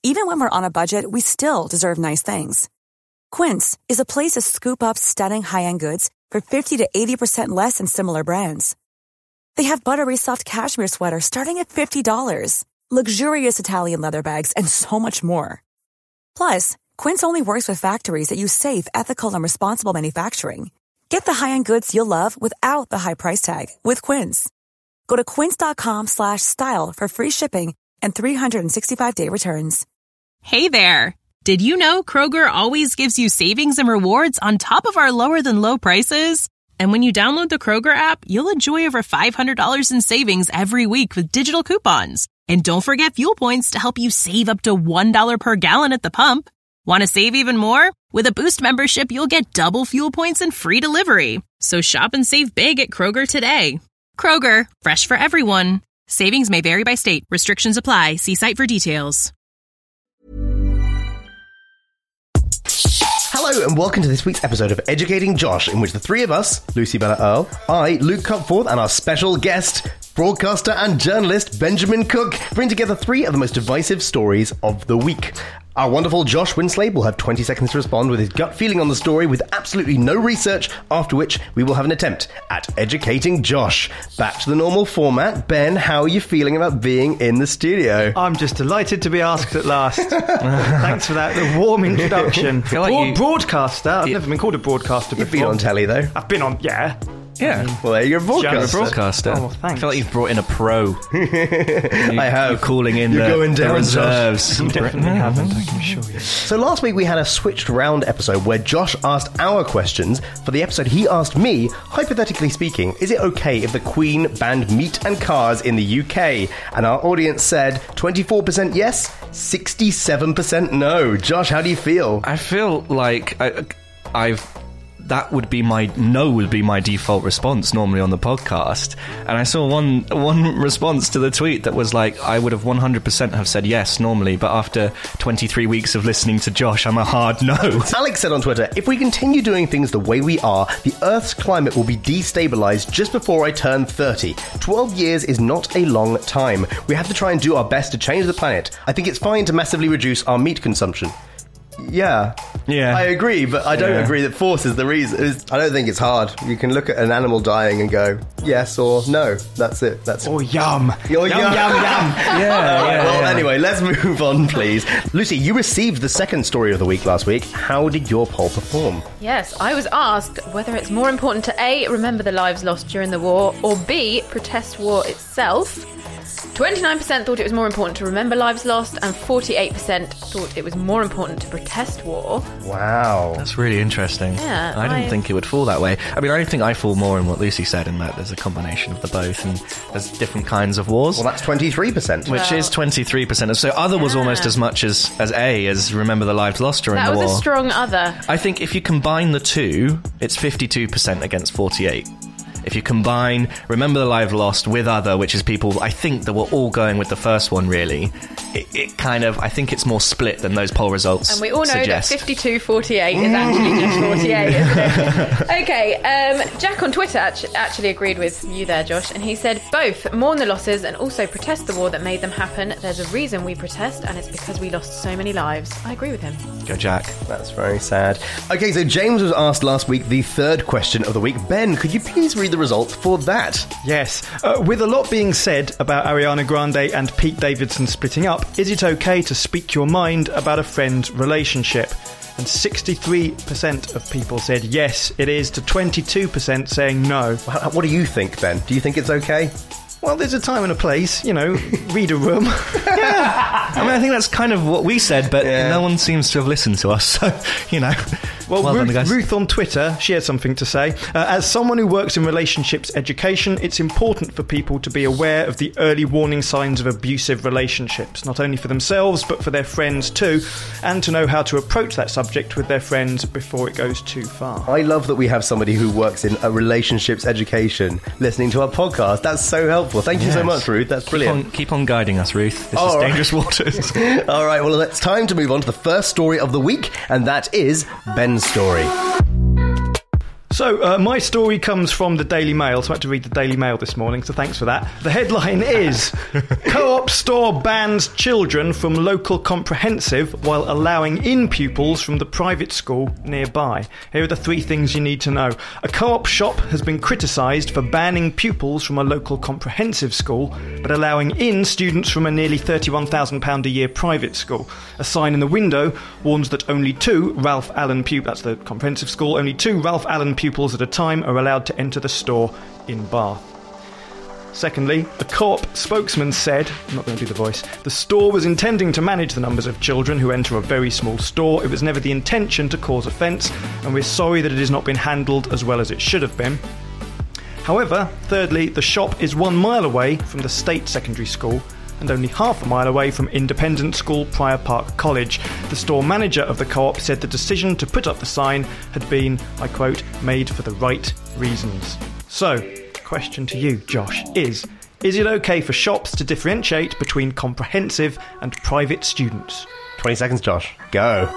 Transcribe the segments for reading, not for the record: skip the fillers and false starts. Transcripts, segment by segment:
Even when we're on a budget, we still deserve nice things. Quince is a place to scoop up stunning high-end goods for 50 to 80% less than similar brands. They have buttery soft cashmere sweaters starting at $50, luxurious Italian leather bags, and so much more. Plus, Quince only works with factories that use safe, ethical, and responsible manufacturing. Get the high-end goods you'll love without the high price tag with Quince. Go to quince.com/style for free shipping and 365-day returns. Hey there! Did you know Kroger always gives you savings and rewards on top of our lower-than-low prices? And when you download the Kroger app, you'll enjoy over $500 in savings every week with digital coupons. And don't forget fuel points to help you save up to $1 per gallon at the pump. Want to save even more? With a Boost membership, you'll get double fuel points and free delivery. So shop and save big at Kroger today. Kroger, fresh for everyone. Savings may vary by state. Restrictions apply. See site for details. Hello and welcome to this week's episode of Educating Josh, in which the three of us, Lucy Bella Earle, I, Luke Cupforth, and our special guest, broadcaster and journalist Benjamin Cook, bring together three of the most divisive stories of the week. Our wonderful Josh Winslade will have 20 seconds to respond with his gut feeling on the story with absolutely no research, after which we will have an attempt at educating Josh. Back to the normal format. Ben, how are you feeling about being in the studio? I'm just delighted to be asked at last. Thanks for that the warm introduction. Broadcaster. I've never been called a broadcaster before. You've been on telly, though. I've been on, yeah. Well, you're a broadcaster. Oh, thanks. I feel like you've brought in a pro. I have. You're calling in the reserves. You definitely haven't, I can assure you. So last week we had a switched round episode where Josh asked our questions. For the episode he asked me, hypothetically speaking, is it okay if the Queen banned meat and cars in the UK? And our audience said 24% yes, 67% no. Josh, how do you feel? I feel like that would be my default response normally on the podcast, and I saw one response to the tweet that was like, I would have 100% have said yes normally, but after 23 weeks of listening to Josh, I'm a hard no. Alex said on Twitter, if we continue doing things the way we are, the Earth's climate will be destabilized just before I turn 30. 12 years is not a long time. We have to try and do our best to change the planet. I think it's fine to massively reduce our meat consumption. Yeah, I agree, but I don't agree that force is the reason. I don't think it's hard. You can look at an animal dying and go yes or no. That's it. Or yum. Yum. Yeah. Anyway, let's move on, please. Lucy, you received the second story of the week last week. How did your poll perform? Yes, I was asked whether it's more important to A, remember the lives lost during the war, or B, protest war itself. 29% thought it was more important to remember lives lost, and 48% thought it was more important to protest war. Wow. That's really interesting. Yeah, I didn't think it would fall that way. I mean, I think I fall more in what Lucy said, in that there's a combination of the both, and there's different kinds of wars. Well, that's 23%. Which is 23%. So other was almost as much as A, as remember the lives lost during the war. That was a strong other. I think if you combine the two, it's 52% against 48%. If you combine Remember the Lives Lost with other, which is people, I think, that were all going with the first one, really, it kind of, I think it's more split than those poll results And we all know suggest. that 52-48 is actually just 48, isn't it? Okay, Jack on Twitter actually agreed with you there, Josh, and he said, both mourn the losses and also protest the war that made them happen. There's a reason we protest, and it's because we lost so many lives. I agree with him. Go, Jack. That's very sad. Okay, so James was asked last week the third question of the week. Ben, could you please read the result for that? Yes. With a lot being said about Ariana Grande and Pete Davidson splitting up, is it okay to speak your mind about a friend's relationship? And 63% of people said yes, it is, to 22% saying no. What do you think, Ben? Do you think it's okay? Well, there's a time and a place, read a room. Yeah. I mean, I think that's kind of what we said, but no one seems to have listened to us, so, Well, well done, guys. Ruth on Twitter, she had something to say. As someone who works in relationships education, it's important for people to be aware of the early warning signs of abusive relationships, not only for themselves, but for their friends too, and to know how to approach that subject with their friends before it goes too far. I love that we have somebody who works in a relationships education listening to our podcast. That's so helpful. Thank you so much, Ruth. That's brilliant. Keep on guiding us, Ruth. This is dangerous waters. All right, well, it's time to move on to the first story of the week, and that is Ben's story. So, my story comes from the Daily Mail, so I had to read the Daily Mail this morning, so thanks for that. The headline is, Co-op store bans children from local comprehensive while allowing in pupils from the private school nearby. Here are the 3 things you need to know. A co-op shop has been criticised for banning pupils from a local comprehensive school, but allowing in students from a nearly £31,000 a year private school. A sign in the window warns that only 2 Ralph Allen pupils, that's the comprehensive school, only 2 Ralph Allen pupils at a time are allowed to enter the store in Bath. Secondly, the Co-op spokesman said, I'm not going to do the voice, the store was intending to manage the numbers of children who enter a very small store. It was never the intention to cause offence, and we're sorry that it has not been handled as well as it should have been. However, thirdly, the shop is 1 mile away from the state secondary school and only half a mile away from independent school Prior Park College. The store manager of the Co-op said the decision to put up the sign had been, I quote, made for the right reasons. So, question to you, Josh, is it okay for shops to differentiate between comprehensive and private students? 20 seconds, Josh. Go.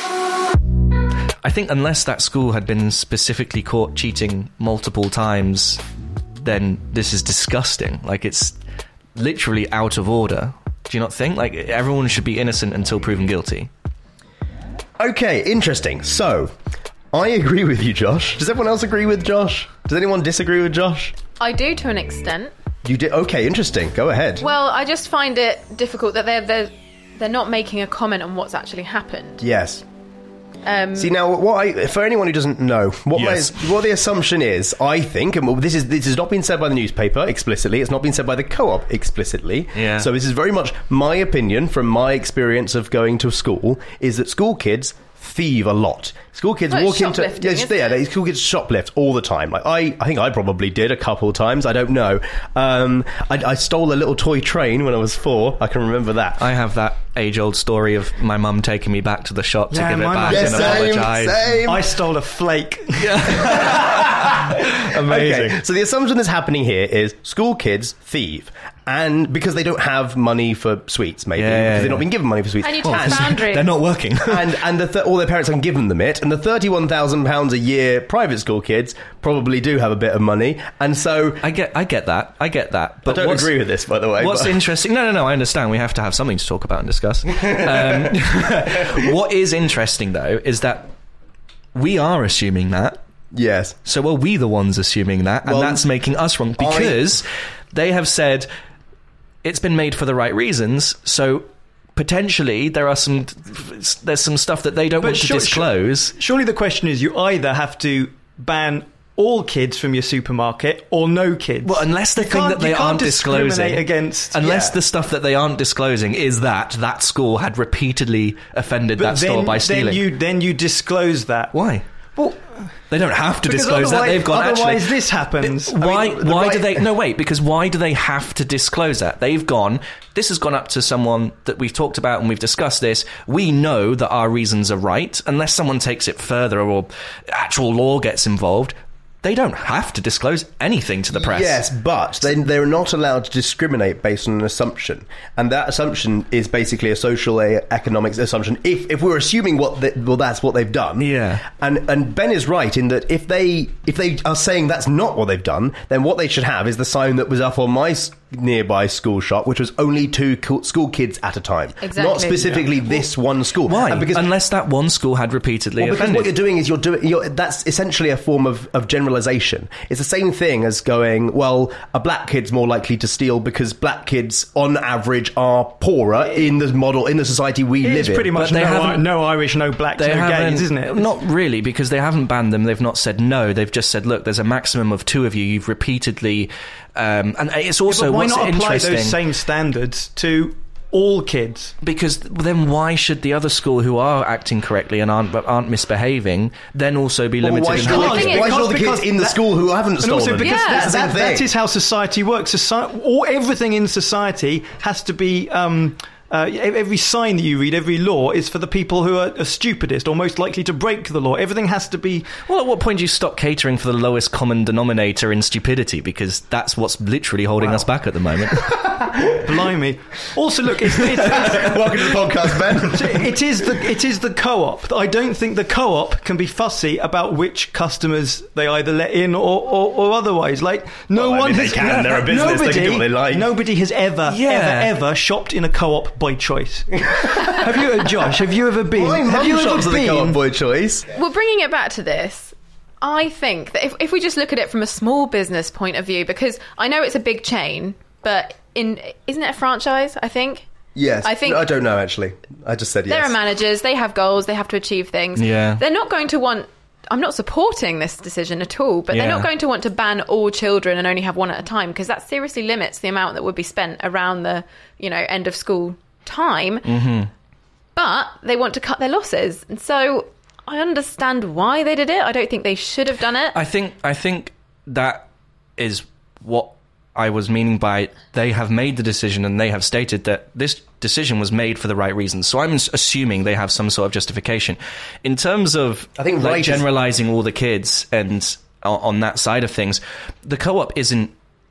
I think unless that school had been specifically caught cheating multiple times, then this is disgusting. Like, it's literally out of order. Do you not think? Like, everyone should be innocent until proven guilty. Okay, interesting. So, I agree with you, Josh. Does everyone else agree with Josh? Does anyone disagree with Josh? I do, to an extent. You did? Okay, interesting. Go ahead. Well, I just find it difficult that they're not making a comment on what's actually happened. Yes. See, now, for anyone who doesn't know, what the assumption is, I think, and this has not been said by the newspaper explicitly, it's not been said by the Co-op explicitly, so this is very much my opinion from my experience of going to school, is that school kids thieve a lot. School kids walk into... school kids shoplift all the time. Like I think I probably did a couple of times. I don't know. I stole a little toy train when I was 4. I can remember that. I have that age-old story of my mum taking me back to the shop to give it back and apologise. Same. I stole a flake. Amazing. Okay, so the assumption that's happening here is school kids thieve. And because they don't have money for sweets, maybe. Because they've not been given money for sweets. And you test boundaries. They're not working. and all their parents haven't given them it. And the £31,000 a year private school kids probably do have a bit of money. And so... I get that. But I don't agree with this, by the way. What's interesting... No, I understand. We have to have something to talk about and discuss. What is interesting, though, is that we are assuming that. Yes. So are we the ones assuming that? And that's making us wrong. Because they have said... It's been made for the right reasons, so potentially there's some stuff that they don't want to disclose. Surely the question is, you either have to ban all kids from your supermarket or no kids. Well, unless the thing that they aren't disclosing, unless the stuff that they aren't disclosing is that school had repeatedly offended that store by stealing. Then you disclose that. Why? Well, they don't have to disclose that. They've gone. Otherwise, this happens. Why do they? No, wait. Because why do they have to disclose that? They've gone. This has gone up to someone that we've talked about and we've discussed this. We know that our reasons are right. Unless someone takes it further or actual law gets involved, they don't have to disclose anything to the press. Yes, but they're not allowed to discriminate based on an assumption. And that assumption is basically a social economics assumption. If we're assuming that's what they've done. Yeah. And Ben is right in that if they are saying that's not what they've done, then what they should have is the sign that was up on my nearby school shop, which was only 2 school kids at a time. Exactly. Not specifically this one school. Why? Unless that one school had repeatedly offended. Because what you're doing is that's essentially a form of generalization. It's the same thing as going, well, a black kid's more likely to steal because black kids on average are poorer in the society we live in. It's pretty much no Irish, no blacks, no gays, isn't it? Not really, because they haven't banned them. They've not said no. They've just said, look, there's a maximum of 2 of you. You've repeatedly... and it's also why not apply interesting, those same standards to all kids? Because then why should the other school who are acting correctly and aren't misbehaving then also be limited? Why should all the kids in the school who haven't stolen? Also because that is how society works. Everything in society has to be every sign that you read, every law is for the people who are stupidest or most likely to break the law. Everything has to be... Well, at what point do you stop catering for the lowest common denominator in stupidity? Because that's what's literally holding us back at the moment. Blimey. Also, look, it's Welcome to the podcast, Ben. it is the co-op. I don't think the co-op can be fussy about which customers they either let in or otherwise. Like, They can. They're a business. They can do what they like. Nobody has ever shopped in a co-op by choice. Have you, Josh? Have you ever been? My have you mum shops ever at the co-op been? by choice. Well, bringing it back to this, I think that if we just look at it from a small business point of view, because I know it's a big chain, but isn't it a franchise, I think? Yes. I think- I don't know, actually. I just said yes. There are managers, they have goals, they have to achieve things. Yeah. They're not going to want... I'm not supporting this decision at all, but they're not going to want to ban all children and only have one at a time, because that seriously limits the amount that would be spent around the, end of school time. Mm-hmm. But they want to cut their losses. And so I understand why they did it. I don't think they should have done it. I think that is what I was meaning by they have made the decision, and they have stated that this decision was made for the right reasons. So I'm assuming they have some sort of justification. In terms of I think generalizing all the kids and on that side of things, the co-op isn't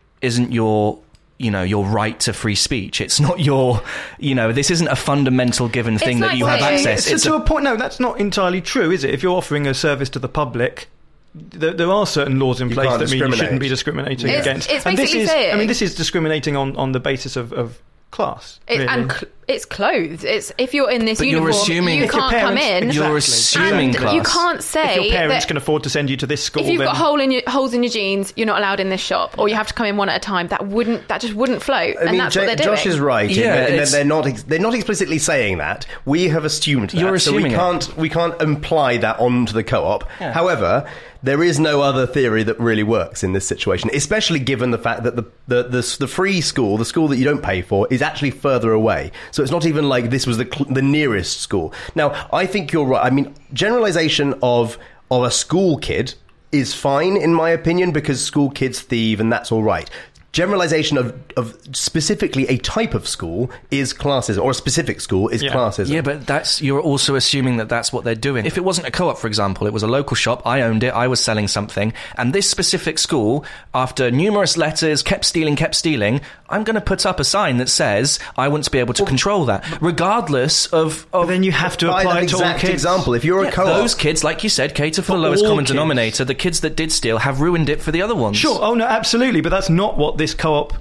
your your right to free speech. It's not your, this isn't a fundamental given thing that you have access. It's to a point. No, that's not entirely true, is it? If you're offering a service to the public, there are certain laws in place that mean you shouldn't be discriminating against. It's basically saying... this is discriminating on the basis of class. Really. It's clothes. It's if you're in this uniform, you can't come in. You're assuming class. You can't say if your parents that can afford to send you to this school. If you've got holes in your jeans, you're not allowed in this shop, or you have to come in one at a time. That just wouldn't float. I mean, that's what they're doing. Josh is right. Yeah, they're not explicitly saying that. We have assumed that. You're assuming so we can't imply that onto the co-op. Yeah. However, there is no other theory that really works in this situation, especially given the fact that the free school, the school that you don't pay for, is actually further away. So it's not even like this was the nearest school. Now, I think you're right. I mean, generalization of a school kid is fine, in my opinion, because school kids thieve and that's all right. Generalization of specifically a type of school is classism, or a specific school is classism. Yeah, but you're also assuming that that's what they're doing. If it wasn't a co-op, for example, it was a local shop, I owned it, I was selling something, and this specific school, after numerous letters, kept stealing, I'm going to put up a sign that says I want to be able to control that, regardless of... But then you have to apply it to all kids. Example, if you're a co-op... Those kids, like you said, cater for the lowest common denominator. The kids that did steal have ruined it for the other ones. Sure, oh no, absolutely, but that's not what this co-op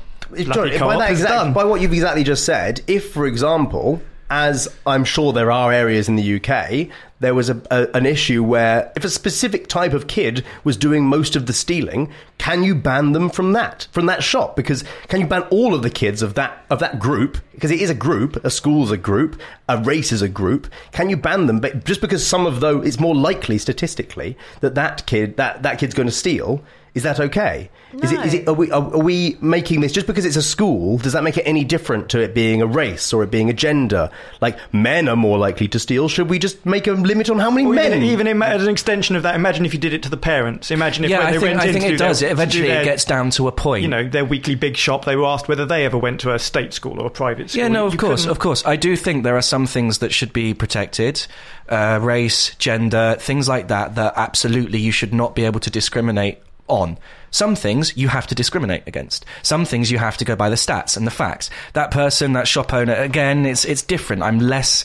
has done. By what you've exactly just said, if, for example, as I'm sure there are areas in the UK, there was an issue where if a specific type of kid was doing most of the stealing, can you ban them from that shop? Because can you ban all of the kids of that group? Because it is a group, a school's a group, a race is a group. Can you ban them? But just because some of those, it's more likely statistically that kid's going to steal. Is that okay? No. Are we making this just because it's a school? Does that make it any different to it being a race or it being a gender? Like, men are more likely to steal. Should we just make a limit on how many men? Even as an extension of that, imagine if you did it to the parents. Imagine if I think it does. Eventually, it gets down to a point. Their weekly big shop. They were asked whether they ever went to a state school or a private school. Yeah, no, of course. I do think there are some things that should be protected. Race, gender, things like that absolutely you should not be able to discriminate on. Some things you have to discriminate against. Some things you have to go by the stats and the facts. That person, that shop owner, again, it's different. I'm less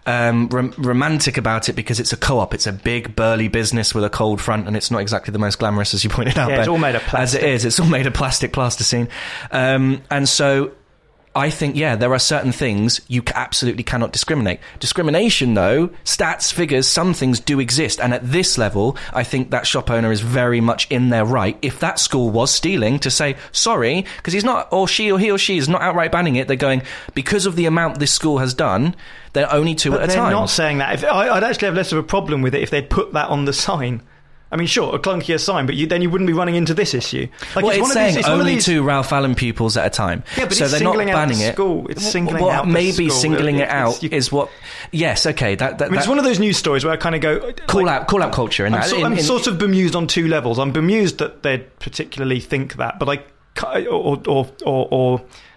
romantic about it because it's a co-op. It's a big, burly business with a cold front, and it's not exactly the most glamorous, as you pointed out. Yeah, it's all made of plastic. As it is. It's all made of plastic, plasticine. And so... I think, there are certain things you absolutely cannot discriminate. Discrimination, though, stats, figures, some things do exist. And at this level, I think that shop owner is very much in their right. If that school was stealing, to say, sorry, because he's not, or he or she is not outright banning it. They're going, because of the amount this school has done, they're only two at a time. They're not saying that. I'd actually have less of a problem with it if they'd put that on the sign. I mean, sure, a clunkier sign, but then you wouldn't be running into this issue. Like, well, it's saying only two Ralph Allen pupils at a time. Yeah, but so it's they're not singling banning out the school. It's singling out the maybe school. Singling it out is what... Yes, okay. It's one of those news stories where I kind of go... Call out culture. I'm sort of bemused on two levels. I'm bemused that they'd particularly think that, but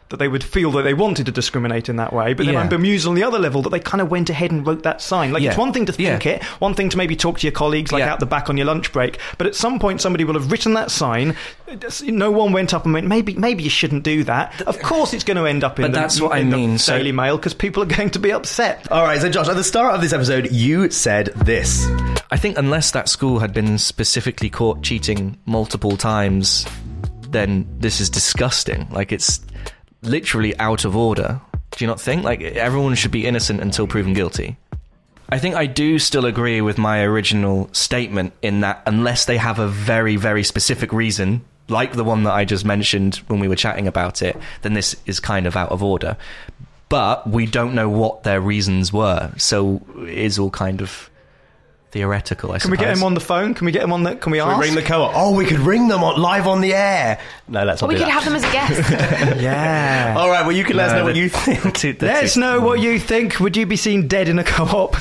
that they would feel that they wanted to discriminate in that way. But then I'm bemused on the other level that they kind of went ahead and wrote that sign. Like, it's one thing to think it, one thing to maybe talk to your colleagues, like out the back on your lunch break. But at some point, somebody will have written that sign. No one went up and went, maybe you shouldn't do that. Of course, it's going to end up in the Daily Mail because people are going to be upset. All right, so Josh, at the start of this episode, you said this. I think unless that school had been specifically caught cheating multiple times, then this is disgusting. Like, it's literally out of order. Do you not think? Like, everyone should be innocent until proven guilty. I think I do still agree with my original statement in that unless they have a very, very specific reason, like the one that I just mentioned when we were chatting about it, then this is kind of out of order. But we don't know what their reasons were, so it is all kind of theoretical, I suppose. Can we get him on the phone? Can we get him on the... Can we ask? We ring the co-op? Oh, we could ring them live on the air. No, let's not do that. We could have them as a guest. Yeah. All right, well, you can let us know what you think. Let us know what you think. Would you be seen dead in a co-op?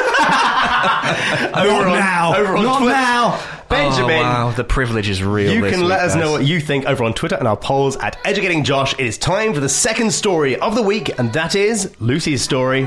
Not now. Benjamin. Oh, wow, the privilege is real. You can let us know what you think over on Twitter and our polls at Educating Josh. It is time for the second story of the week, and that is Lucy's story.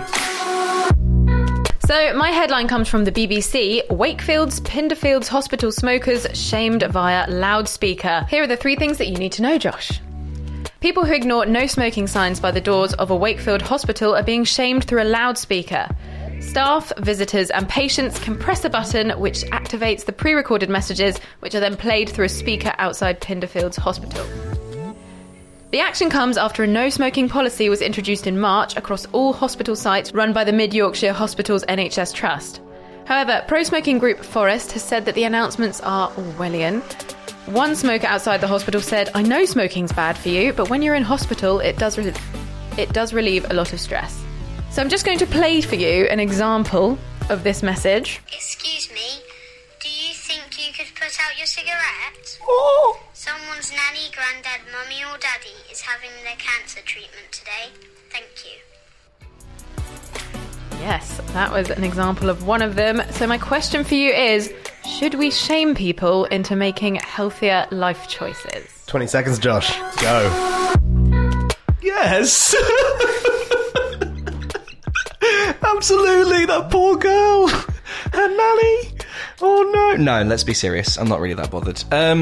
So, my headline comes from the BBC. Wakefield's Pinderfields hospital smokers shamed via loudspeaker. Here are the 3 things that you need to know, Josh. People who ignore no smoking signs by the doors of a Wakefield hospital are being shamed through a loudspeaker. Staff, visitors and patients can press a button which activates the pre-recorded messages, which are then played through a speaker outside Pinderfields Hospital. The action comes after a no-smoking policy was introduced in March across all hospital sites run by the Mid Yorkshire Hospitals NHS Trust. However, pro-smoking group Forest has said that the announcements are Orwellian. One smoker outside the hospital said, "I know smoking's bad for you, but when you're in hospital, it does relieve a lot of stress." So I'm just going to play for you an example of this message. Excuse me, do you think you could put out your cigarette? Oh. Someone's nanny, granddad, mummy or daddy is having their cancer treatment today. Thank you. Yes, that was an example of one of them. So my question for you is, should we shame people into making healthier life choices? 20 seconds, Josh. Go. Yes. Absolutely, that poor girl. Her nanny. Oh no. No, let's be serious. I'm not really that bothered.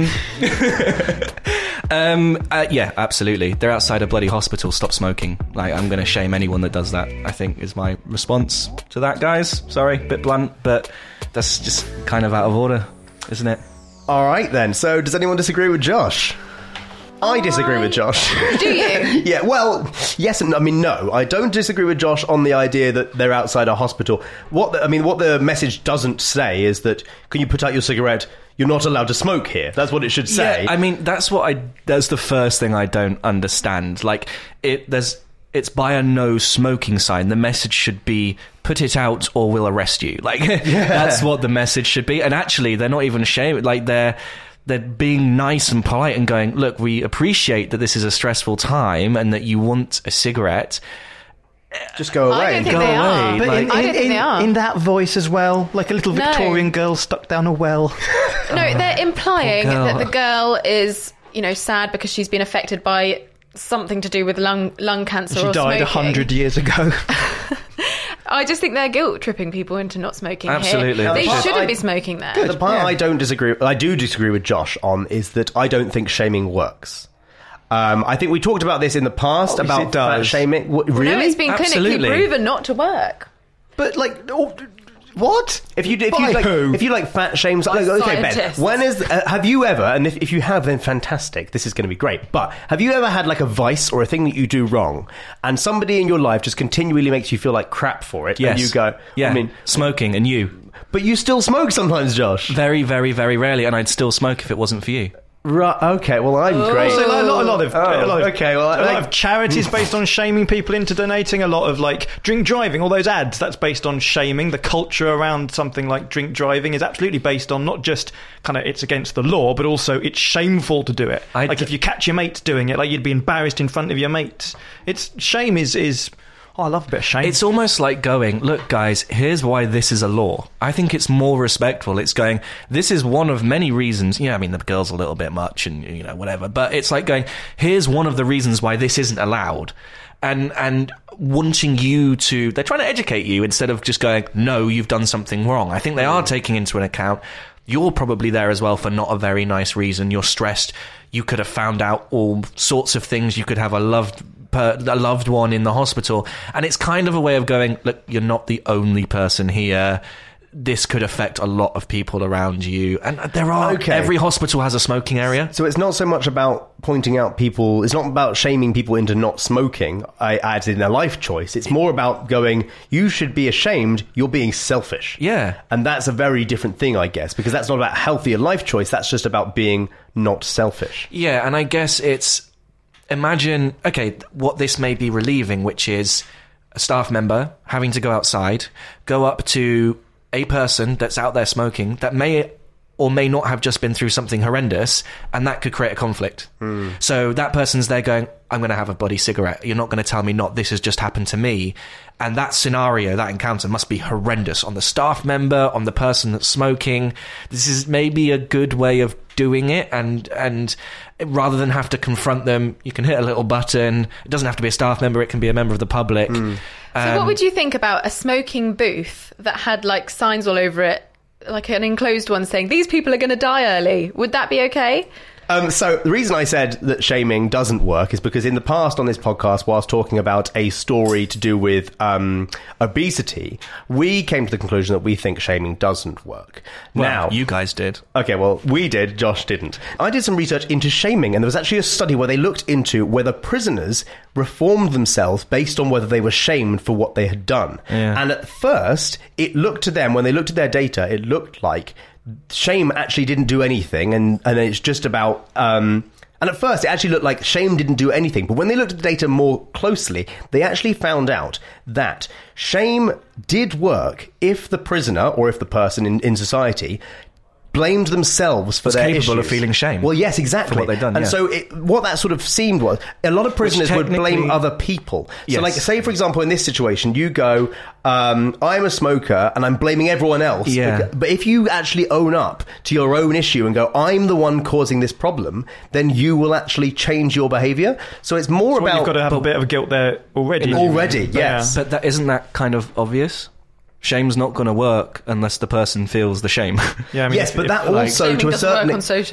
Yeah, absolutely. They're outside a bloody hospital. Stop smoking. Like, I'm going to shame anyone that does that, I think, is my response to that, guys. Sorry, bit blunt, but that's just kind of out of order, isn't it? All right, then. So, does anyone disagree with Josh? I disagree with Josh. Do you? Yeah, well, yes and no. I don't disagree with Josh on the idea that they're outside a hospital. What the message doesn't say is that, can you put out your cigarette? You're not allowed to smoke here. That's what it should say. Yeah, I mean, that's the first thing I don't understand. Like, it's by a no smoking sign. The message should be, put it out or we'll arrest you. Like, that's what the message should be. And actually, they're not even ashamed. Like, they're being nice and polite and going, look, we appreciate that this is a stressful time and that you want a cigarette. Just go away. I don't think they are. But I don't think they are. In that voice as well, like a little Victorian girl stuck down a well. No, they're implying that the girl is, sad because she's been affected by something to do with lung cancer or smoking. She died 100 years ago. I just think they're guilt-tripping people into not smoking Absolutely. here. They shouldn't be smoking there. The part I do disagree with Josh on is that I don't think shaming works. I think we talked about this in the past about fat shaming. Really? No, it's been clinically proven not to work. But what? If you fat shames, okay, Ben. When have you ever? And if you have, then fantastic. This is going to be great. But have you ever had like a vice or a thing that you do wrong, and somebody in your life just continually makes you feel like crap for it? Yes. And you go, yeah. I mean, smoking, and you. But you still smoke sometimes, Josh. Very, very, very rarely, and I'd still smoke if it wasn't for you. Right. Okay. Well, I'm great. Also, a lot of of charities based on shaming people into donating. A lot of drink driving. All those ads. That's based on shaming. The culture around something like drink driving is absolutely based on not just kind of it's against the law, but also it's shameful to do it. If you catch your mates doing it, you'd be embarrassed in front of your mates. Shame is Oh, I love a bit of shame. It's almost like going, look, guys, here's why this is a law. I think it's more respectful. It's going, this is one of many reasons. Yeah, I mean, the girl's a little bit much and, you know, whatever. But it's like going, here's one of the reasons why this isn't allowed. And wanting you to... They're trying to educate you instead of just going, no, you've done something wrong. I think they are taking into an account... You're probably there as well for not a very nice reason. You're stressed. You could have found out all sorts of things. You could have a loved one in the hospital. And it's kind of a way of going, look, you're not the only person here. This could affect a lot of people around you. And there are... Okay. Every hospital has a smoking area. So it's not so much about pointing out people... It's not about shaming people into not smoking, as in a life choice. It's more about going, you should be ashamed, you're being selfish. Yeah. And that's a very different thing, I guess, because that's not about healthier life choice. That's just about being not selfish. Yeah, and I guess it's... Imagine, okay, what this may be relieving, which is a staff member having to go outside, go up to... a person that's out there smoking that may or may not have just been through something horrendous, and that could create a conflict. So that person's there going, I'm going to have a bloody cigarette. You're not going to tell me not. This has just happened to me. And that scenario, that encounter must be horrendous on the staff member, on the person that's smoking. This is maybe a good way of doing it, and rather than have to confront them, you can hit a little button. It doesn't have to be a staff member. It can be a member of the public. So what would you think about a smoking booth that had like signs all over it, like an enclosed one saying, these people are going to die early? Would that be okay? So the reason I said that shaming doesn't work is because in the past on this podcast, whilst talking about a story to do with obesity, we came to the conclusion that we think shaming doesn't work. Well, now, you guys did. Okay, well, we did. Josh didn't. I did some research into shaming, and there was actually a study where they looked into whether prisoners reformed themselves based on whether they were shamed for what they had done. Yeah. And at first, it looked to them, when they looked at their data, it looked like shame actually didn't do anything, and it's just about... and at first, it actually looked like shame didn't do anything. But when they looked at the data more closely, they actually found out that shame did work if the prisoner, or if the person in society, blamed themselves for their capable issues. of feeling shame. Well, yes, exactly. For what they've done, and yeah. so what that sort of seemed was a lot of prisoners would blame other people. Yes. So, like, say, for example, in this situation, you go, I'm a smoker and I'm blaming everyone else. Yeah. But if you actually own up to your own issue and go, I'm the one causing this problem, then you will actually change your behaviour. So it's more about... You've got to have a bit of guilt there already. Already, yes. But isn't that kind of obvious? Shame's not going to work unless the person feels the shame. Yeah, I mean, yes, but that also to a certain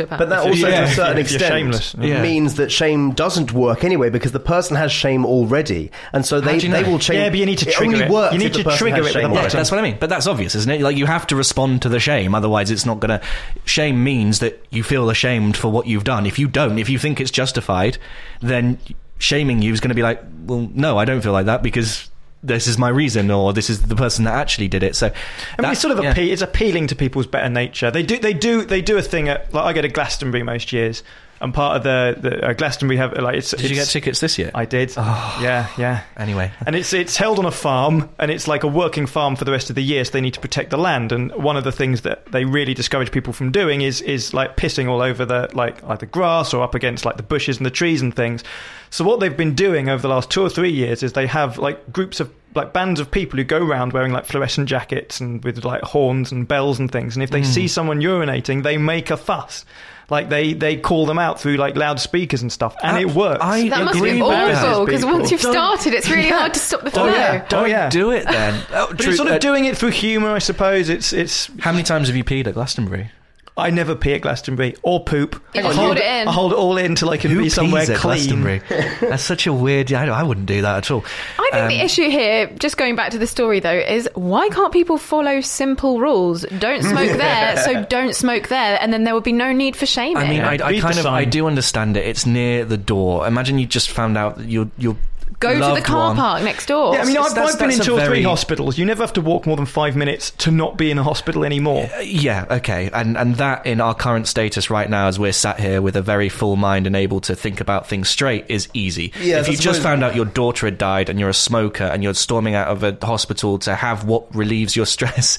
extent means that shame doesn't work anyway, because the person has shame already, and so they will change. Yeah, but you need to trigger it. You need to trigger it. Yeah, that's what I mean. But that's obvious, isn't it? Like, you have to respond to the shame, otherwise it's not going to... Shame means that you feel ashamed for what you've done. If you don't, if you think it's justified, then shaming you is going to be like, well, no, I don't feel like that because... this is my reason, or this is the person that actually did it. So, I mean, it's sort of it's appealing to people's better nature. They do a thing at, like, I go to Glastonbury most years, and part of the Glastonbury have like it's. Did you get tickets this year? I did. Oh. Yeah. Anyway, and it's held on a farm, and it's like a working farm for the rest of the year. So they need to protect the land. And one of the things that they really discourage people from doing is like pissing all over the like either grass or up against like the bushes and the trees and things. So what they've been doing over the last 2 or 3 years is they have like groups of like bands of people who go around wearing like fluorescent jackets and with like horns and bells and things. And if they see someone urinating, they make a fuss. Like they call them out through like loudspeakers and stuff, and it works. That must be awful, because once you've started, it's really hard to stop the flow. Don't do it then. But you're sort of doing it through humour, I suppose. It's. How many times have you peed at Glastonbury? I never pee at Glastonbury or poop. You just hold it in. I hold it all in till I can be somewhere clean. That's such a weird... I wouldn't do that at all. I think the issue here, just going back to the story though, is why can't people follow simple rules? Don't smoke there, so don't smoke there, and then there would be no need for shaming. I mean, I do understand it. It's near the door. Imagine you just found out that your go to the car park next door. Yeah, I mean, I've been in 2 or 3 hospitals. You never have to walk more than 5 minutes to not be in a hospital anymore. Yeah, okay. And that, in our current status right now, as we're sat here with a very full mind and able to think about things straight, is easy. Yeah, if you just found out your daughter had died and you're a smoker and you're storming out of a hospital to have what relieves your stress,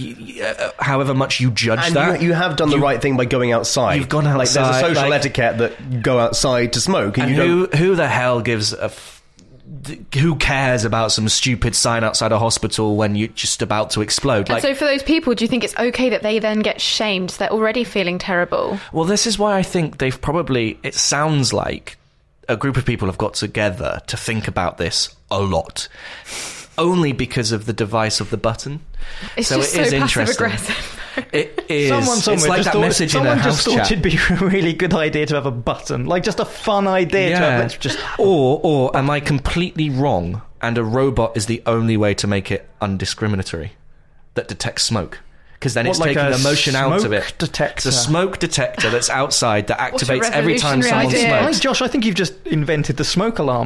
however much you judge and that... you have done the right thing by going outside. You've gone outside. Like, there's a social etiquette that you go outside to smoke. And who the hell gives a... who cares about some stupid sign outside a hospital when you're just about to explode? And so for those people, do you think it's okay that they then get shamed? They're already feeling terrible. Well, this is why I think they've probably, it sounds like a group of people have got together to think about this a lot. Only because of the device of the button. It's so just it is so interesting. passive-aggressive. It is. Someone it's like that message in a house thought chat. it'd be a really good idea to have a button, like just a fun idea. To have, let's just or am I completely wrong? And a robot is the only way to make it undiscriminatory that detects smoke. Because then it's like taking a the motion out of it. detector? It's a smoke detector that's outside that What a activates every time someone revolutionary idea. smokes. Hey, Josh, I think you've just invented the smoke alarm.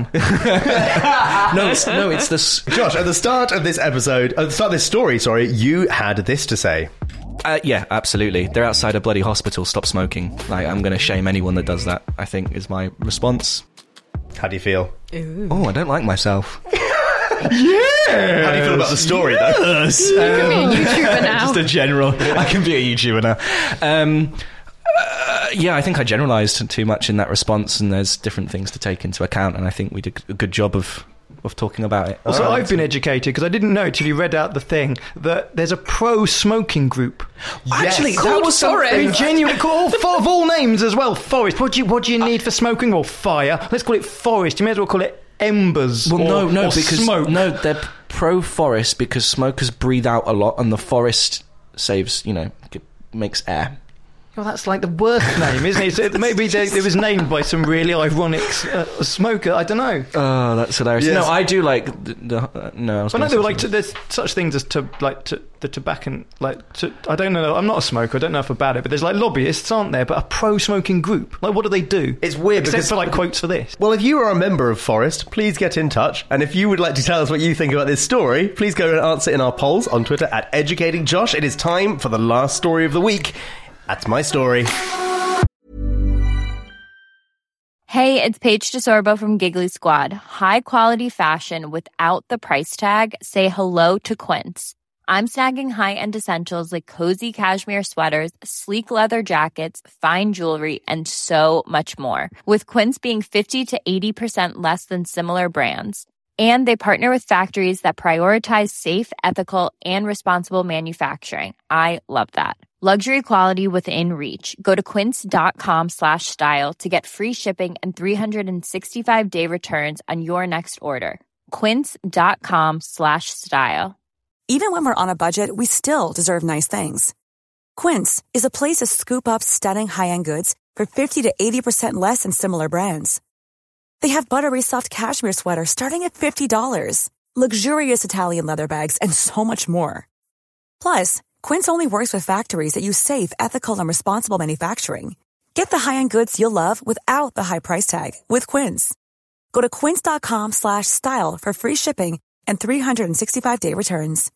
No, it's this. Josh, at the start of this episode, at the start of this story, you had this to say. Yeah, absolutely. They're outside a bloody hospital. Stop smoking. Like, I'm going to shame anyone that does that, I think, is my response. How do you feel? Oh, I don't like myself. How do you feel about the story, though? Yes. You can be a YouTuber now. Just a general. I can be a YouTuber now. Yeah, I think I generalised too much in that response, and there's different things to take into account, and I think we did a good job of talking about it. Also, I've been educated, because I didn't know till you read out the thing, that there's a pro-smoking group. Actually, that Called was Forest. something... Genuinely called, full of all names as well. Forest. What do you need for smoking? Well, fire. Let's call it forest. You may as well call it embers. Well, or because smoke. no, they're pro-forest because smokers breathe out a lot, and the forest saves, makes air. Well, that's like the worst name, isn't it? So maybe it was named by some really ironic smoker. I don't know. Oh, that's hilarious. Yes. No, I do like no. I know there were like there's such things as the tobacco. I don't know. I'm not a smoker. I don't know enough about it. But there's like lobbyists, aren't there? But a pro-smoking group. Like, what do they do? It's weird Except because for like quotes for this. Well, if you are a member of Forest, please get in touch. And if you would like to tell us what you think about this story, please go and answer in our polls on Twitter at @EducatingJosh. It is time for the last story of the week. That's my story. Hey, it's Paige DeSorbo from Giggly Squad. High quality fashion without the price tag. Say hello to Quince. I'm snagging high-end essentials like cozy cashmere sweaters, sleek leather jackets, fine jewelry, and so much more. With Quince being 50 to 80% less than similar brands. And they partner with factories that prioritize safe, ethical, and responsible manufacturing. I love that. Luxury quality within reach. Go to quince.com/style to get free shipping and 365-day returns on your next order. Quince.com/style. Even when we're on a budget, we still deserve nice things. Quince is a place to scoop up stunning high-end goods for 50 to 80% less than similar brands. They have buttery soft cashmere sweaters starting at $50, luxurious Italian leather bags, and so much more. Plus, Quince only works with factories that use safe, ethical, and responsible manufacturing. Get the high-end goods you'll love without the high price tag with Quince. Go to quince.com/style for free shipping and 365-day returns.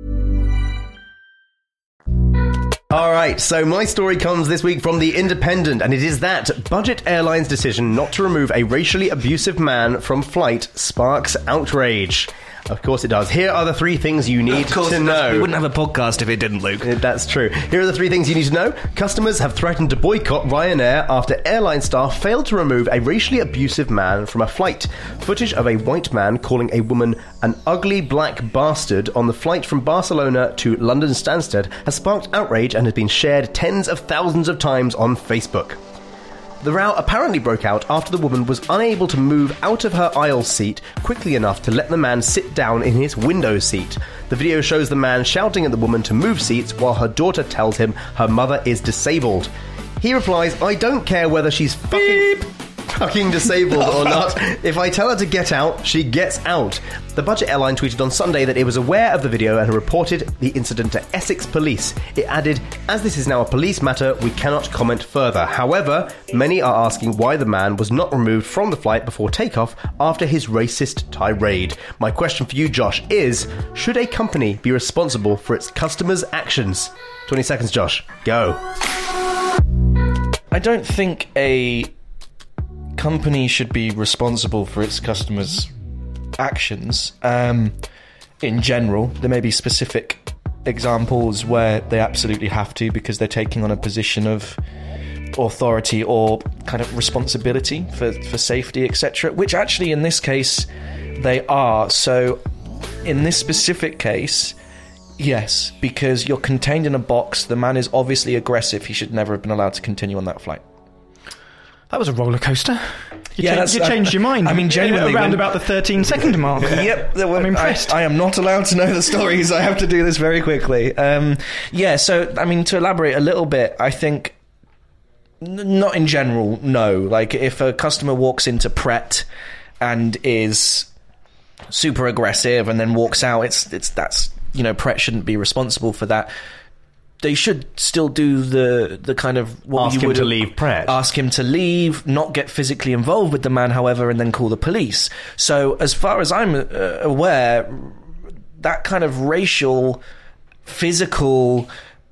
All right, so my story comes this week from The Independent, and it is that Budget Airlines' decision not to remove a racially abusive man from flight sparks outrage. Of course it does. Here are the 3 things you need to know. We wouldn't have a podcast if it didn't, Luke. That's true. Here are the 3 things you need to know. Customers have threatened to boycott Ryanair after airline staff failed to remove a racially abusive man from a flight. Footage of a white man calling a woman an ugly black bastard on the flight from Barcelona to London Stansted has sparked outrage and has been shared tens of thousands of times on Facebook. The row apparently broke out after the woman was unable to move out of her aisle seat quickly enough to let the man sit down in his window seat. The video shows the man shouting at the woman to move seats while her daughter tells him her mother is disabled. He replies, "I don't care whether she's fucking disabled or not. If I tell her to get out, she gets out." The budget airline tweeted on Sunday that it was aware of the video and reported the incident to Essex Police. It added, "As this is now a police matter, we cannot comment further. However, many are asking why the man was not removed from the flight before takeoff after his racist tirade. My question for you, Josh, is, should a company be responsible for its customers' actions?" 20 seconds, Josh. Go. I don't think a company should be responsible for its customers' actions. In general, there may be specific examples where they absolutely have to because they're taking on a position of authority or kind of responsibility for safety, etc., which actually in this case They are. So, in this specific case, yes, because you're contained in a box. The man is obviously aggressive. He should never have been allowed to continue on that flight. That was a roller coaster. You Yeah, changed your mind. I mean, genuinely, around when- about the 13-second mark. Yep, I'm impressed. I am not allowed to know the stories. I have to do this very quickly. So, I mean, to elaborate a little bit, I think, not in general, no. Like, if a customer walks into Pret and is super aggressive and then walks out, that's Pret shouldn't be responsible for that. They should still do the kind of what Ask you him would to leave Pret. Ask him to leave, not get physically involved with the man, however, and then call the police. So, as far as I'm aware, that kind of racial, physical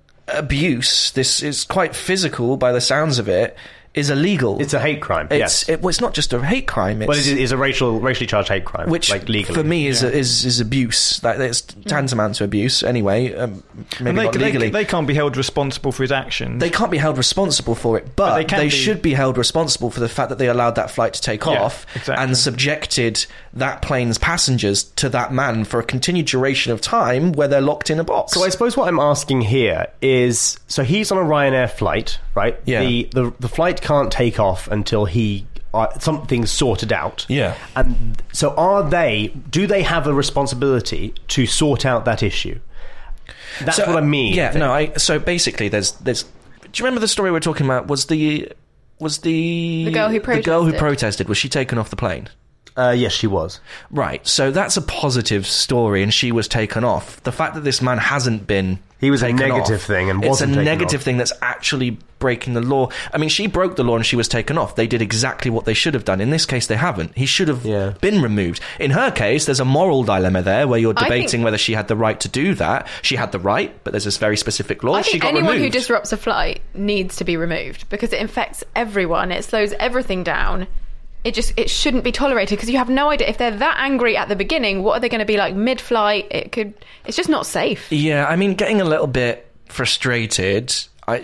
abuse, this is quite physical by the sounds of it, is illegal. It's a hate crime. Yes. It's not just a hate crime. Well, it is a racially charged hate crime, which, like legally. for me, is abuse. Like, it's tantamount to abuse. Anyway, maybe not legally. They can't be held responsible for his actions. They can't be held responsible for it, but they should be held responsible for the fact that they allowed that flight to take off and subjected that plane's passengers to that man for a continued duration of time where they're locked in a box. So I suppose what I'm asking here is, so he's on a Ryanair flight, right? Yeah. The flight can't take off until something's sorted out. Yeah. And so do they have a responsibility to sort out that issue? That's what I mean. Yeah, no, so basically there's do you remember the story we were talking about? Was the girl who protested. Was she taken off the plane? Yes, she was. Right, so that's a positive story, and she was taken off. The fact that this man hasn't been He was a taken negative off, thing and wasn't it's a taken negative off. thing that's actually breaking the law. I mean, she broke the law and she was taken off. They did exactly what they should have done. In this case, they haven't. He should have been removed. In her case, there's a moral dilemma there where you're debating whether she had the right to do that. She had the right, but there's this very specific law. I think She got anyone removed. who disrupts a flight needs to be removed because it infects everyone. It slows everything down. It shouldn't be tolerated because you have no idea if they're that angry at the beginning. What are they going to be like mid-flight? It's just not safe. Yeah, I mean, getting a little bit frustrated.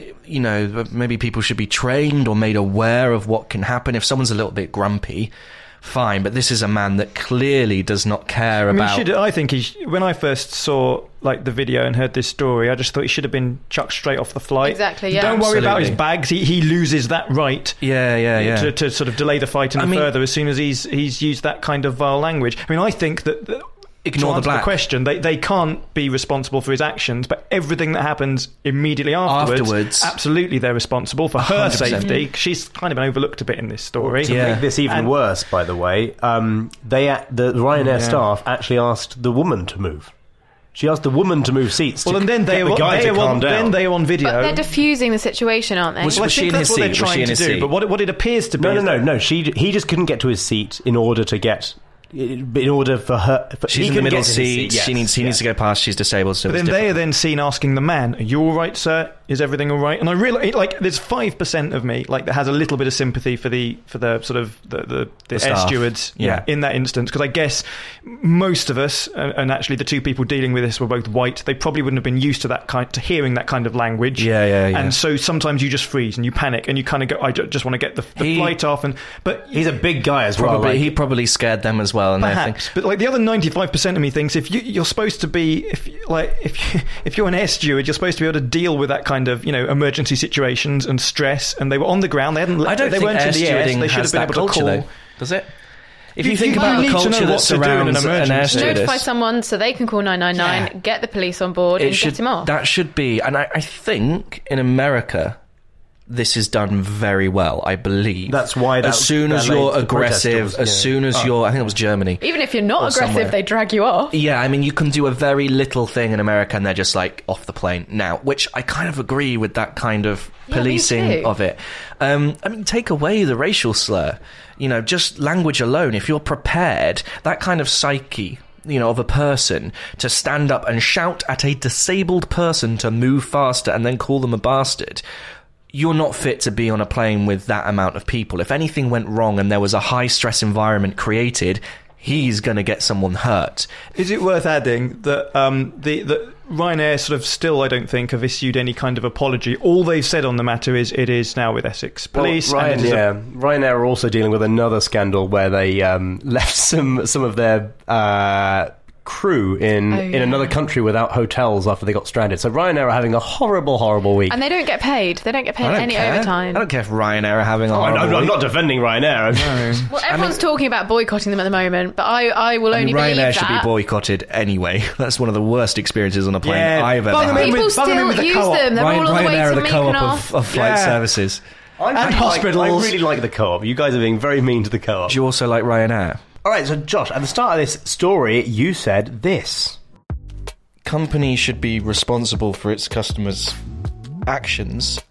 Maybe people should be trained or made aware of what can happen if someone's a little bit grumpy. Fine, but this is a man that clearly does not care about. I think when I first saw the video and heard this story, I just thought he should have been chucked straight off the flight. Exactly. Yeah. Don't worry about his Absolutely. bags. He loses that right. Yeah. To sort of delay the fight any further as soon as he's used that kind of vile language. I mean, I think that. Ignore the black. Question. They can't be responsible for his actions, but everything that happens immediately afterwards, absolutely they're responsible for her 100%. safety. She's kind of been overlooked a bit in this story. To make this even worse, by the way, the Ryanair staff actually asked the woman to move. She asked the woman to move seats. Well, and then they are on video. But they're diffusing the situation, aren't they? Was I she think in that's his what they're seat? Was she trying in to his do. seat? But what it appears to be, No. He just couldn't get to his seat in order for her. She's in the middle seat. He needs to go past. She's disabled. So But then they are then seen asking the man, "Are you all right, sir? Is everything all right?" And I really there's 5% of me that has a little bit of sympathy for the sort of the air staff. stewards, in that instance, because I guess most of us, and actually the two people dealing with this were both white. They probably wouldn't have been used to hearing that kind of language. Yeah. And so sometimes you just freeze and you panic and you kind of go, "I just want to get the flight off." But he's a big guy as well. He probably scared them as well. And perhaps, but the other 95% of me thinks if you're supposed to be if you're an air steward, you're supposed to be able to deal with that kind of emergency situations and stress. And they were on the ground. They hadn't. I don't think weren't air in the air. So they stewarding should has have been that able culture, to call. though. Does it? If you You think need about the to know culture what that to do in an surrounds an air emergency. stewardess, Notify someone so they can call 999, get the police on board, and get him off. That should be, and I think in America, this is done very well. I believe that's why. As soon as you're aggressive, I think it was Germany. Even if you're not aggressive, somewhere. they drag you off. Yeah, I mean, you can do a very little thing in America, and they're just off the plane now. Which I kind of agree with that kind of policing of it. I mean, take away the racial slur. Just language alone. If you're prepared, that kind of psyche, of a person to stand up and shout at a disabled person to move faster and then call them a bastard, you're not fit to be on a plane with that amount of people. If anything went wrong and there was a high stress environment created, he's going to get someone hurt. Is it worth adding that Ryanair sort of still, I don't think, have issued any kind of apology. All they've said on the matter is it is now with Essex Police. Well, Ryanair are also dealing with another scandal where they left some of their crew in another country without hotels after they got stranded. So Ryanair are having a horrible week. And they don't get paid. They don't get paid any overtime. I don't care if Ryanair are having a horrible I'm week. not defending Ryanair. No. Well, everyone's talking about boycotting them at the moment, but I will only believe Ryanair that. should be boycotted anyway. That's one of the worst experiences on a plane I've ever had. People still use them. They're all on the way Ryanair to are the co-op of flight services. I hospitals. really like the co-op. You guys are being very mean to the co-op. Do you also like Ryanair? All right, so Josh, at the start of this story, you said this. Company should be responsible for its customers' actions.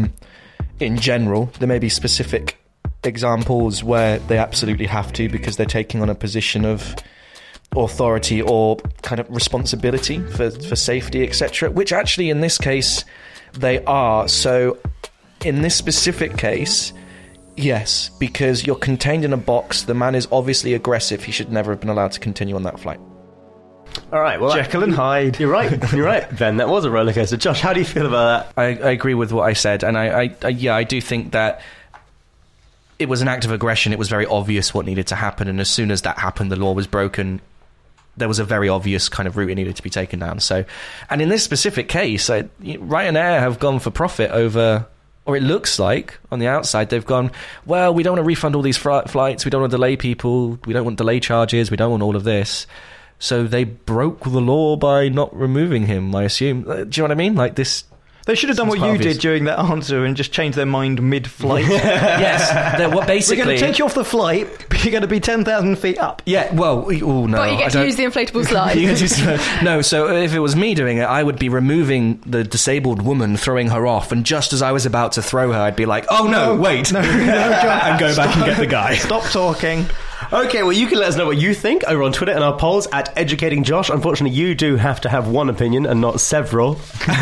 In general, there may be specific examples where they absolutely have to because they're taking on a position of authority or kind of responsibility for safety, etc., which actually in this case they are. So in this specific case, yes, because you're contained in a box, the man is obviously aggressive, he should never have been allowed to continue on that flight. All right, well, Jekyll and Hyde. You're right, Ben. That was a roller coaster. Josh, how do you feel about that? I agree with what I said, and I do think that it was an act of aggression. It was very obvious what needed to happen, and as soon as that happened, the law was broken. There was a very obvious kind of route it needed to be taken down. So, and in this specific case, Ryanair have gone for profit over, or it looks like on the outside they've gone, well, we don't want to refund all these flights, we don't want to delay people, we don't want delay charges, we don't want all of this. So they broke the law by not removing him, I assume. Do you know what I mean? Like this. They should have done what you did during that answer and just changed their mind mid-flight. Yes. What basically... We're going to take you off the flight, but you're going to be 10,000 feet up. Yeah, well, oh no. But you get to use the inflatable slide. No, so if it was me doing it, I would be removing the disabled woman, throwing her off, and just as I was about to throw her, I'd be like, oh no, wait. No, and go back and get the guy. Stop talking. Okay, well, you can let us know what you think over on Twitter and our polls at Educating Josh. Unfortunately, you do have to have one opinion and not several.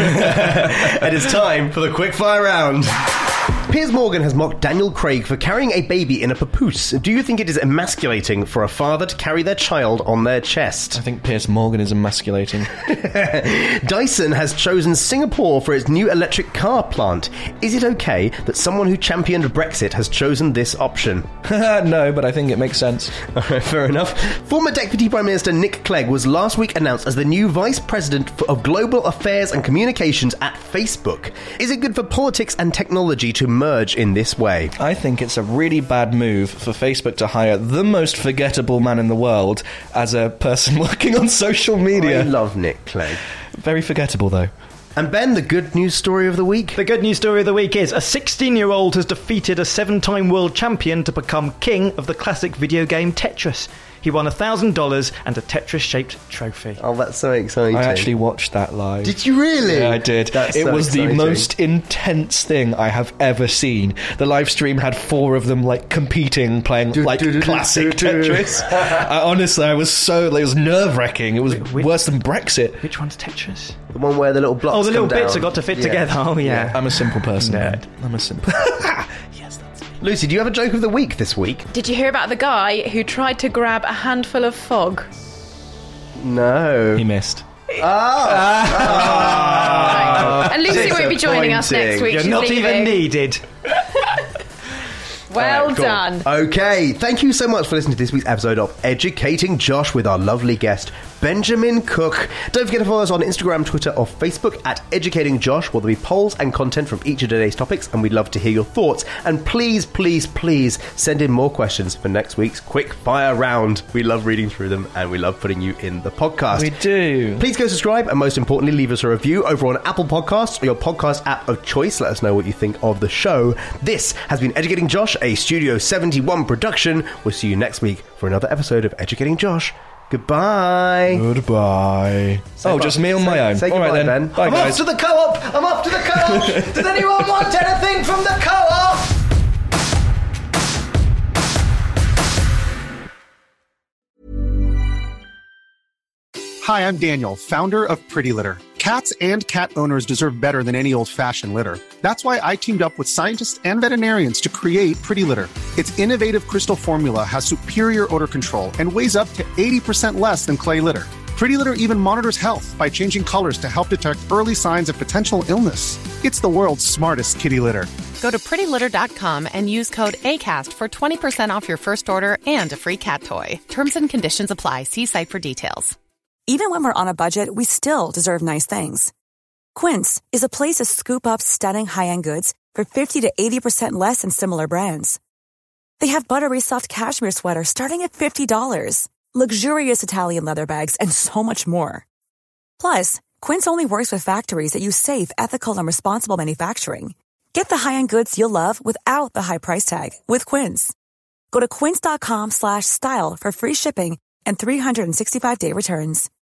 And it's time for the quickfire round. Piers Morgan has mocked Daniel Craig for carrying a baby in a papoose. Do you think it is emasculating for a father to carry their child on their chest? I think Piers Morgan is emasculating. Dyson has chosen Singapore for its new electric car plant. Is it okay that someone who championed Brexit has chosen this option? No, but I think it makes sense. Fair enough. Former Deputy Prime Minister Nick Clegg was last week announced as the new Vice President of Global Affairs and Communications at Facebook. Is it good for politics and technology to merge in this way? I think it's a really bad move for Facebook to hire the most forgettable man in the world as a person working on social media. I love Nick Clegg. Very forgettable, though. And Ben, the good news story of the week? The good news story of the week is a 16-year-old has defeated a 7-time world champion to become king of the classic video game Tetris. He won $1,000 and a Tetris-shaped trophy. Oh, that's so exciting. I actually watched that live. Did you really? Yeah, I did. It was the most intense thing I have ever seen. The live stream had 4 of them like competing, playing like classic Tetris. Honestly, I was so... It was nerve-wracking. It was worse than Brexit. Which one's Tetris? The one where the little blocks Oh, the little come bits down. have got to fit together. Oh, yeah. I'm a simple person. Nerd. I'm a simple... Lucy, do you have a joke of the week this week? Did you hear about the guy who tried to grab a handful of fog? No. He missed. And Lucy won't be joining us next week. You're She's not leaving. even needed. Well done. Okay, thank you so much for listening to this week's episode of Educating Josh with our lovely guest, Benjamin Cook. Don't forget to follow us on Instagram, Twitter or Facebook at Educating Josh, where there'll be polls and content from each of today's topics, and we'd love to hear your thoughts. And please, please, please send in more questions for next week's quick fire round. We love reading through them and we love putting you in the podcast. We do. Please go subscribe and most importantly leave us a review over on Apple Podcasts or your podcast app of choice. Let us know what you think of the show. This has been Educating Josh, a Studio 71 production. We'll see you next week for another episode of Educating Josh. Goodbye. Goodbye. Just me on my own. Say All right goodbye, then. Ben. Bye, I'm guys. off to the co-op. I'm off to the co-op. Does anyone want anything from the co-op? Hi, I'm Daniel, founder of Pretty Litter. Cats and cat owners deserve better than any old-fashioned litter. That's why I teamed up with scientists and veterinarians to create Pretty Litter. Its innovative crystal formula has superior odor control and weighs up to 80% less than clay litter. Pretty Litter even monitors health by changing colors to help detect early signs of potential illness. It's the world's smartest kitty litter. Go to prettylitter.com and use code ACAST for 20% off your first order and a free cat toy. Terms and conditions apply. See site for details. Even when we're on a budget, we still deserve nice things. Quince is a place to scoop up stunning high-end goods for 50 to 80% less than similar brands. They have buttery soft cashmere sweaters starting at $50, luxurious Italian leather bags, and so much more. Plus, Quince only works with factories that use safe, ethical, and responsible manufacturing. Get the high-end goods you'll love without the high price tag with Quince. Go to quince.com/style for free shipping and 365-day returns.